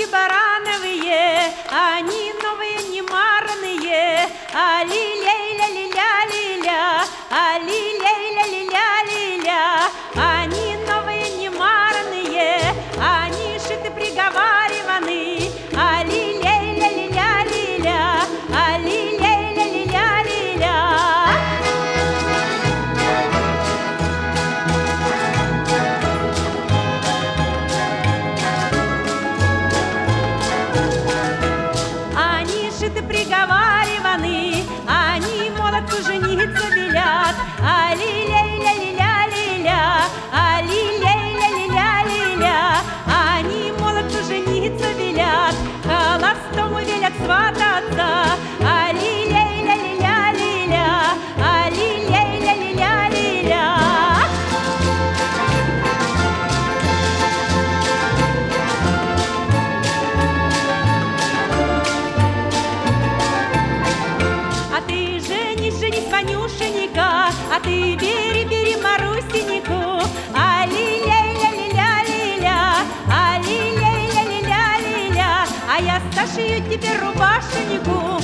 барановые, они новые, не марные. Али-ля-ля-ля-ля-ля, али-ля-ля-ля-ля-ля. Они новые, не марные, они шиты, приговариваны. Али-ля-ля-ля-ля-ля, али-ля-ля-ля-ля-ля. Они шиты, приговариваны, они молодцу жениться велят. Али-ля-ля-ля-ля-ля-ля, али-ля-ля-ля-ля-ля. Они молодцу жениться велят, холостому велят свататься. Али-ля-ля-ля-ля-ля, али-ля-ля-ля-ля-ля. А ты женись, женись, Ванюшенька, а ты бери, бери Марусеньку. Али-ля-ля-ля-ля-ля, али-ля-ля-ля-ля-ля. А я сошью тебе рубашеньку.